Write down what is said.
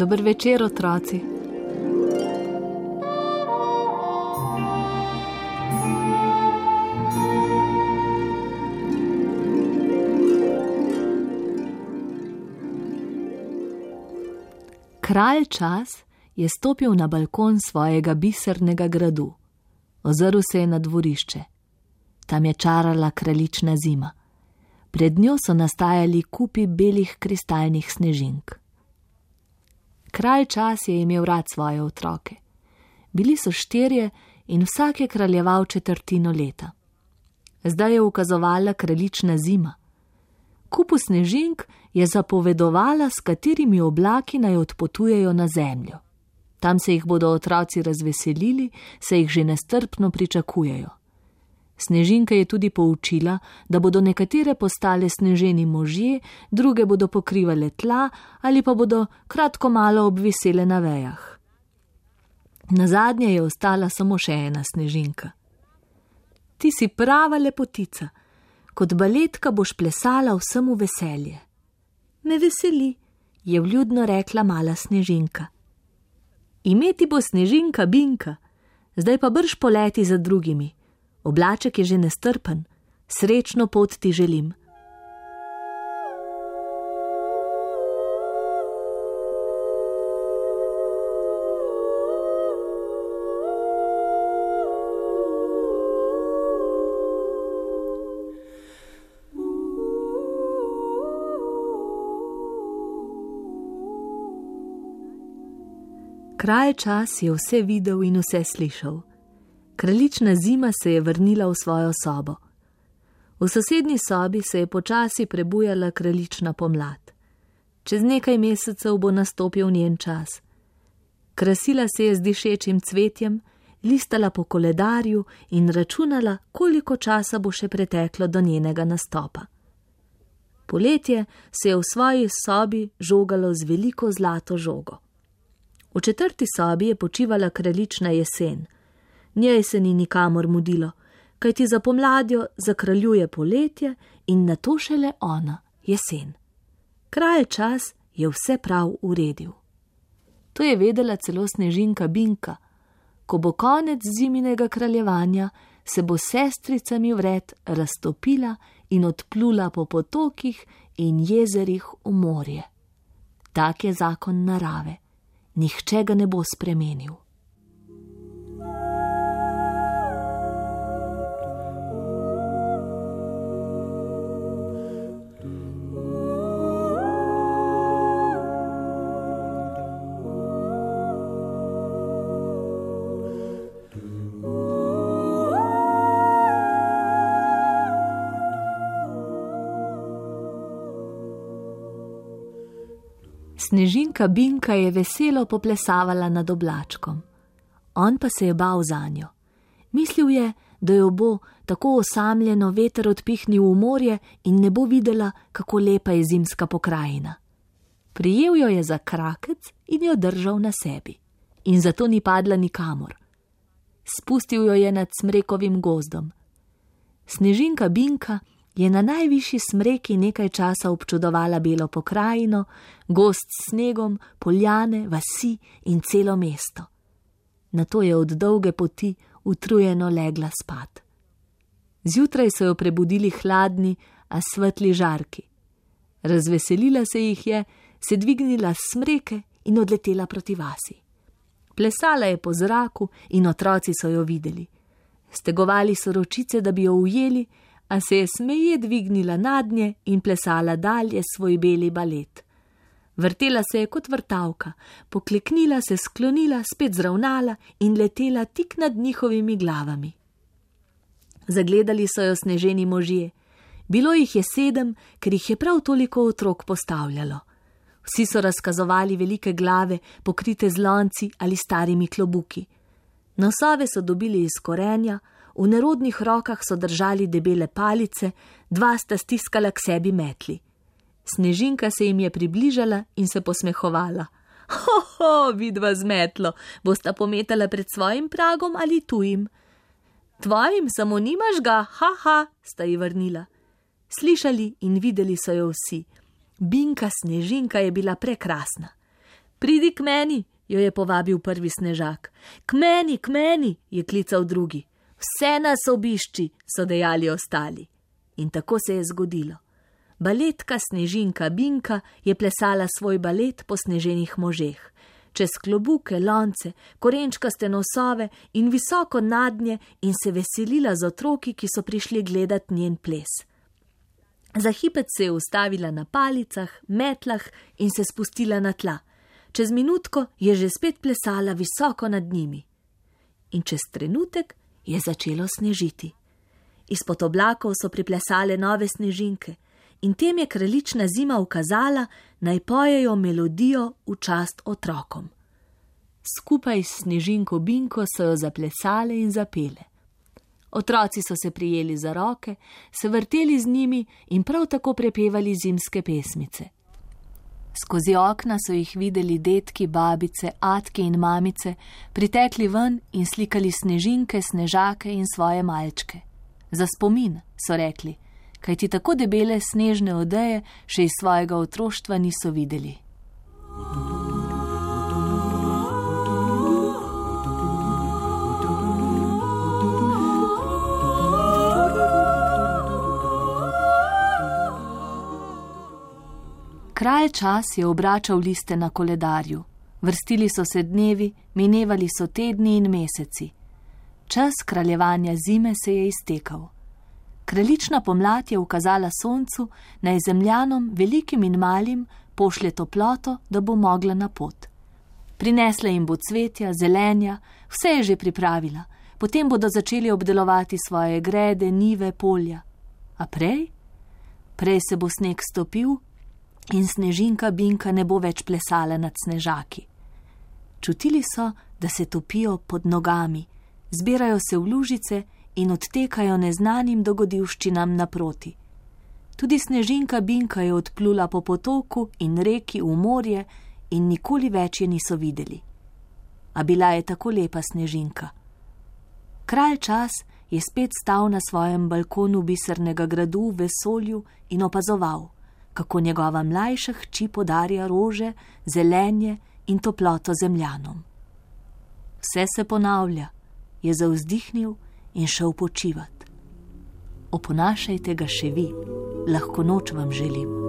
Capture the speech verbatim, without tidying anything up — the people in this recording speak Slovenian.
Dober večer, otroci. Kralj Čas je stopil na balkon svojega bisernega gradu. Ozrl se je na dvorišče. Tam je čarala kraljična zima. Pred njo so nastajali kupi belih kristalnih snežink. Kralj Čas je imel rad svoje otroke. Bili so štirje in vsak je kraljeval četrtino leta. Zdaj je ukazovala kraljična zima. Kupu snežink je zapovedovala, s katerimi oblaki naj odpotujejo na zemljo. Tam se jih bodo otroci razveselili, se jih že nestrpno pričakujejo. Snežinka je tudi poučila, da bodo nekatere postale sneženi možje, druge bodo pokrivale tla ali pa bodo kratko malo obvisele na vejah. Nazadnje je ostala samo še ena snežinka. Ti si prava lepotica, kot baletka boš plesala vsemu veselje. Me veseli, je vljudno rekla mala snežinka. Ime ti bo Snežinka Binka, zdaj pa brž poleti za drugimi. Oblaček je že nestrpen, srečno pot ti želim. Kralj Čas je vse videl in vse slišal. Kraljična zima se je vrnila v svojo sobo. V sosednji sobi se je počasi prebujala kraljična pomlad. Čez nekaj mesecev bo nastopil njen čas. Krasila se je z dišečim cvetjem, listala po koledarju in računala, koliko časa bo še preteklo do njenega nastopa. Poletje se je v svoji sobi žogalo z veliko zlato žogo. V četrti sobi je počivala kraljična jesen. Njej se ni nikamor mudilo, kajti za pomladjo zakraljuje poletje in nato šele ona, jesen. Kralj Čas je vse prav uredil. To je vedela celo Snežinka Binka. Ko bo konec ziminega kraljevanja, se bo s sestricami vred raztopila in odplula po potokih in jezerih v morje. Tak je zakon narave. Nihče ga ne bo spremenil. Snežinka Binka je veselo poplesavala nad oblačkom. On pa se je bal zanjo. Mislil je, da jo bo tako osamljeno veter odpihnil v morje in ne bo videla, kako lepa je zimska pokrajina. Prijel jo je za krakec in jo držal na sebi. In zato ni padla nikamor. Spustil jo je nad smrekovim gozdom. Snežinka Binka je na najvišji smreki nekaj časa občudovala belo pokrajino, gozd s snegom, poljane, vasi in celo mesto. Nato je od dolge poti utrujeno legla spat. Zjutraj so jo prebudili hladni, a svetli žarki. Razveselila se jih je, se dvignila s smreke in odletela proti vasi. Plesala je po zraku in otroci so jo videli. Stegovali so ročice, da bi jo ujeli, a se je smeje dvignila nad nje in plesala dalje svoj beli balet. Vrtela se je kot vrtavka, pokleknila se, sklonila, spet zravnala in letela tik nad njihovimi glavami. Zagledali so jo sneženi možje. Bilo jih je sedem, ker jih je prav toliko otrok postavljalo. Vsi so razkazovali velike glave, pokrite z lonci ali starimi klobuki. Nosove so dobili iz korenja, v nerodnih rokah so držali debele palice, dva sta stiskala k sebi metli. Snežinka se jim je približala in se posmehovala. Ho, ho, vidva z metlo, bosta pometala pred svojim pragom ali tujim. Tvojim samo nimaš ga, ha, ha, sta ji vrnila. Slišali in videli so jo vsi. Binka Snežinka je bila prekrasna. Pridi k meni, jo je povabil prvi snežak. K meni, k meni, je klical drugi. Vse nas obišči, so dejali ostali. In tako se je zgodilo. Baletka Snežinka Binka je plesala svoj balet po sneženih možeh. Čez klobuke, lonce, korenčkaste nosove in visoko nad nje in se veselila z otroki, ki so prišli gledat njen ples. Za hipec se je ustavila na palicah, metlah in se spustila na tla. Čez minutko je že spet plesala visoko nad njimi. In čez trenutek je začelo snežiti. Izpod oblakov so priplesale nove snežinke in tem je kraljična zima ukazala, naj pojejo melodijo v čast otrokom. Skupaj s Snežinko Binko so jo zaplesale in zapele. Otroci so se prijeli za roke, se vrteli z njimi in prav tako prepevali zimske pesmice. Skozi okna so jih videli dedki, babice, atke in mamice, pritekli ven in slikali snežinke, snežake in svoje malčke. Za spomin, so rekli, kajti tako debele snežne odeje še iz svojega otroštva niso videli. Kralj Čas je obračal liste na koledarju. Vrstili so se dnevi, minevali so tedni in meseci. Čas kraljevanja zime se je iztekal. Kraljična pomlad je ukazala soncu, naj zemljanom, velikim in malim, pošlje toploto, da bo mogla na pot. Prinesla jim bo cvetja, zelenja, vse je že pripravila, potem bodo začeli obdelovati svoje grede, njive, polja. A prej? Prej se bo sneg stopil in Snežinka Binka ne bo več plesala nad snežaki. Čutili so, da se topijo pod nogami, zbirajo se v lužice in odtekajo neznanim dogodivščinam naproti. Tudi Snežinka Binka je odplula po potoku in reki v morje in nikoli več je niso videli. A bila je tako lepa Snežinka. Kralj Čas je spet stal na svojem balkonu bisernega gradu v vesolju in opazoval, kako njegova mlajša hči podarja rože, zelenje in toploto zemljanom. Vse se ponavlja, je zavzdihnil in šel počivat. Oponašajte ga še vi, lahko noč vam želim.